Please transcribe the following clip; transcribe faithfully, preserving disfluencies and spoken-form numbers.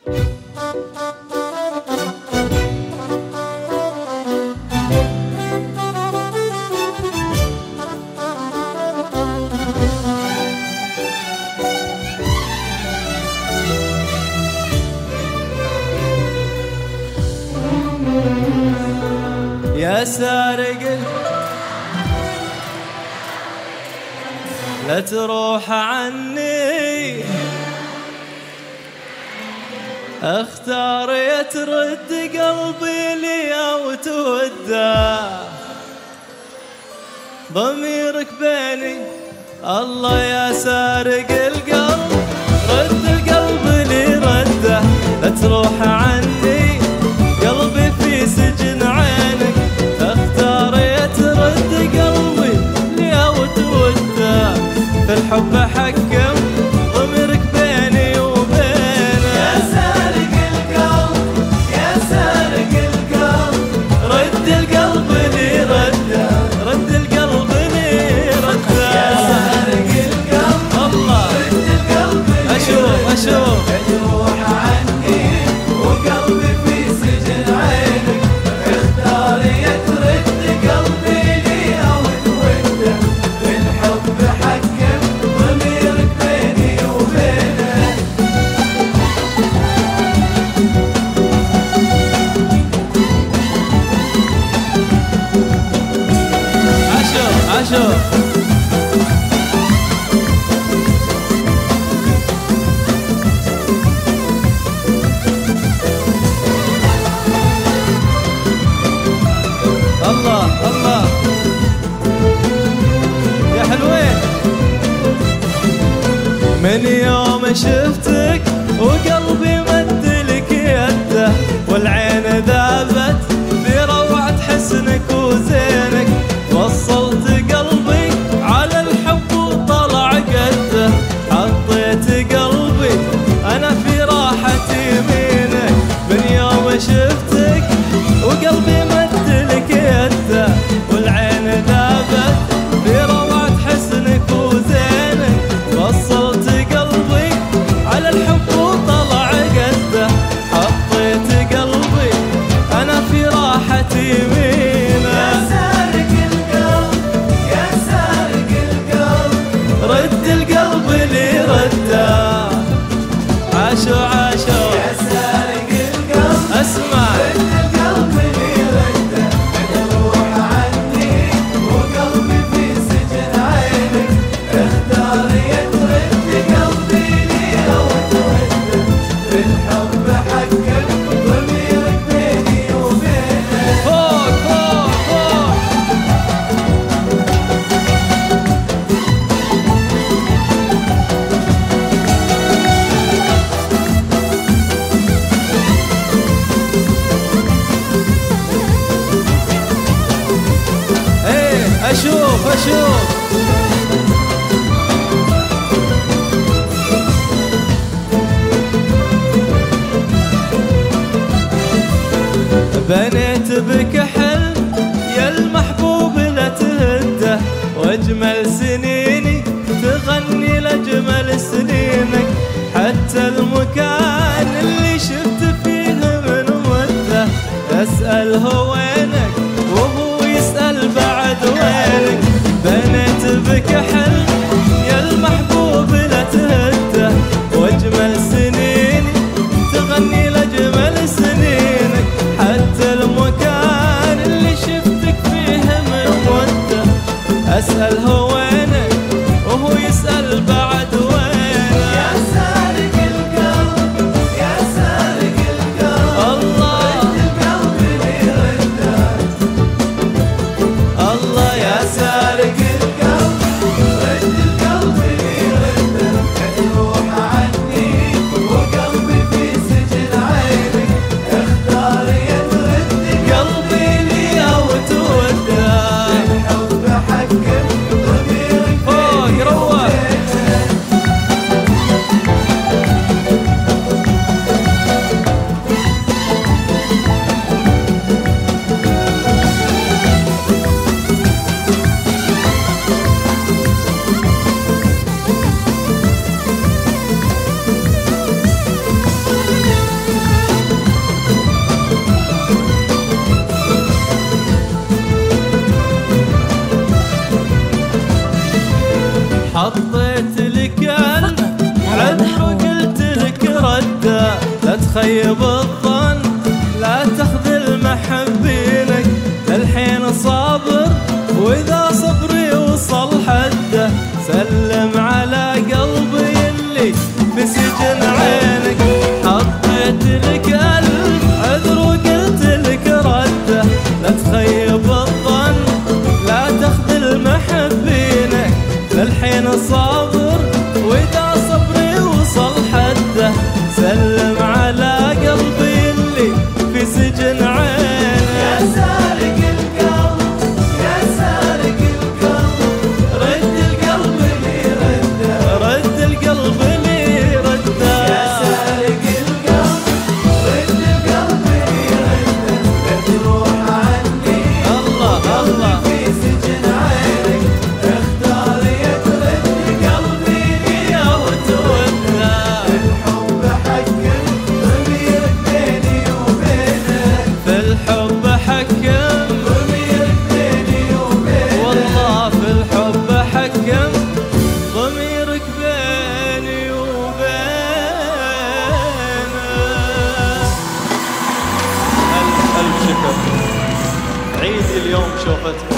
يا سارق لا تروح عني، اختار يا ترد قلبي لي او توده، ضميرك بيني الله يا سارق القلب، رد القلب لي رده، لا تروح عني قلبي في سجن عينك، اختار يا ترد قلبي لي او توده، في الحب حكم ضميرك بيني وبينك. يا سارق القلب يا سارق القلب، رد القلب لي رده، رد القلب لي رده، يا سارق القلب الله رد القلب لي اشوف اشوف تروح عني وقلبي في سجن عينك، اختار يا ترد قلبي لي او توده، في الحب حكم ضميرك بيني وبينك. اشوف اشوف الله الله يا حلوين، من يوم شفتك وقلبي مدلك يده، والعين ذابت في روعة حسنك وزينك، وصلت قلبي على الحب وطلع قده، حطيت قلبي أنا في راحة يمينك، من يوم شفتك وقلبي مدلك يده، والعين ذابت في روعة حسنك وزينك، وصلت قلبي على الحب وطلع قده، حطيت قلبي أنا في راحة يمينك. يا سارق القلب يا سارق القلب، رد القلب لي رده، عاشو عاشو يا سارق القلب اسمع رد القلب لي رده، تروح عني وقلبي في سجن عينك، اختار يا ترد قلبي لي او توده، في الحب حكم ضميرك بيني وبينك. فوق فوق فوق ايه اشوف اشوف بنيت بك حلم يا المحبوب لا تهده، واجمل سنيني تغني لاجمل سنينك، حتى المكان اللي شفت فيه من مده، اسال هو وينك وهو يسال بعد وينك، بنيت بك حلم يا المحبوب لا تهده، واجمل سنيني تغني لاجمل سنينك، حتى المكان اللي شفتك فيه من مده، اسال هو وينك وهو يسال بعد وينك. يا سارق القلب رده لا تخيب الظن لا تخذل محبينك للحين صابر واذا صبري وصل حده سلم على قلبي اللي بسجن عينك حطيت لك ألف عذر وقلت لك رده لا تخيب الظن لا تخذل محبينك للحين صابر واذا صبري وصل حده سلم على قلبي اللي في سجن عينك يا سارق القلب يا سارق القلب رد القلب لي رده رد القلب لي رده يا سارق القلب رد القلب لي رده لا تروح عني الله الله في سجن عينك اختار يا ترد قلبي لي او ترده الحب حكم ضميرك بيني وبينك في الحب حكم ضميرك بيني وبينك والله في الحب حكم ضميرك بيني وبينك. ألف ألف شكر. عيد اليوم شوفتك